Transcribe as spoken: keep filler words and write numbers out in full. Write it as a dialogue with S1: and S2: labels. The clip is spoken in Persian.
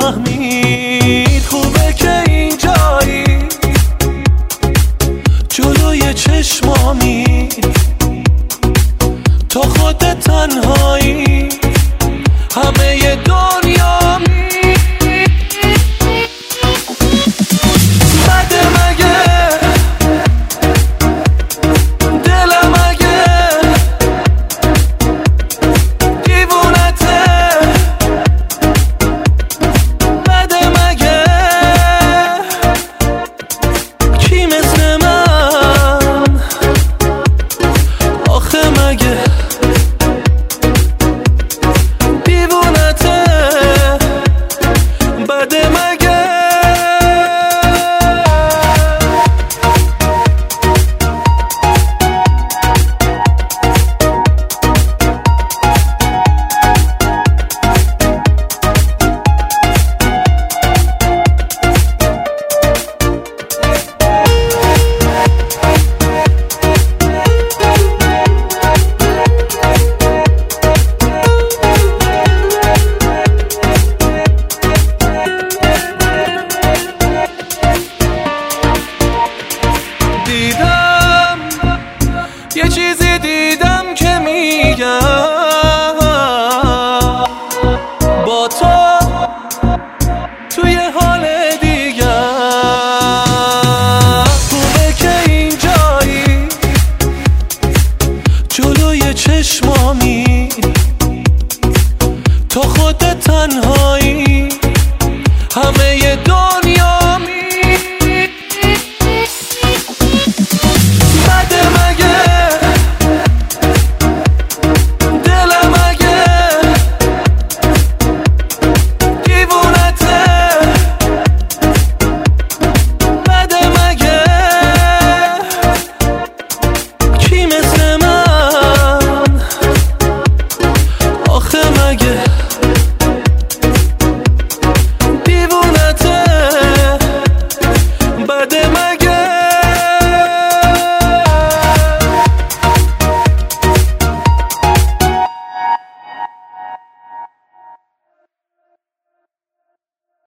S1: نفهمید خوبه که اینجایی جلوی چشمامی، تو خودت تنهایی همه ی دنیامی. بده مگه دلم اگه دیوونته، بده مگه کی مثل من آخه مگه دیوونته، بده مگه. دیدم یه چیزی دیدم که میگم با تو توی حال دیگم. خوبه که اینجایی جلوی چشمامی، تو خودت تنهایی همه ی دنیا